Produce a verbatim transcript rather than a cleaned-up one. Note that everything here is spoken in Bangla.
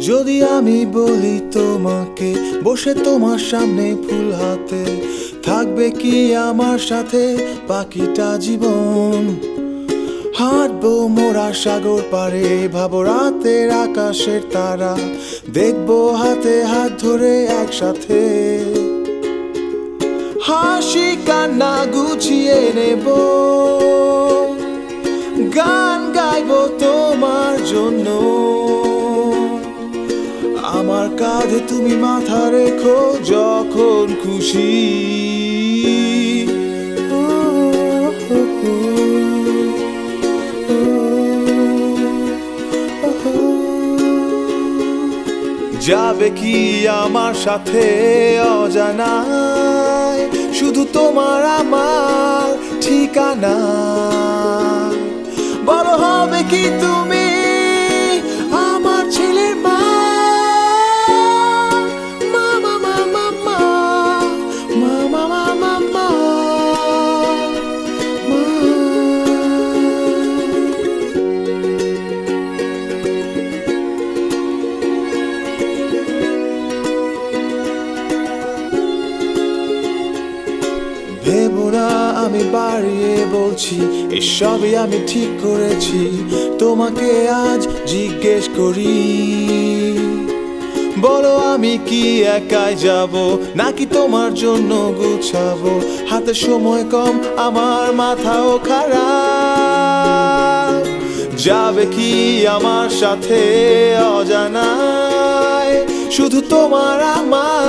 যদি আমি বলি তোমাকে বসে তোমার সামনে ফুল হাতে থাকবে কি আমার সাথে বাকিটা জীবন? হাঁটবো মোরা সাগর পারে, ভাবো রাতের আকাশের তারা, দেখবো হাতে হাত ধরে একসাথে। হাসি কান্না গুছিয়ে নেব, গান গাইবো তোমার জন্য। আমার কাঁধে তুমি মাথা রেখো যখন খুশি। যাবে কি আমার সাথে অজানায়, শুধু তোমার আমার ঠিকানা। বলো হবে কি তুমি আমার ছেলের মা? মামা মামা মা, মামা মামা মা। ভেবো না আমি বাড়িয়ে বলছি, এসবই আমি ঠিক করেছি। তোমাকে আজ জিজ্ঞেস করি, বলো আমি কি একাই যাব নাকি তোমার জন্য গুছাবো? হাতে সময় কম, আমার মাথাও খারাপ। যাবে কি আমার সাথে অজানায়, শুধু তোমার আমার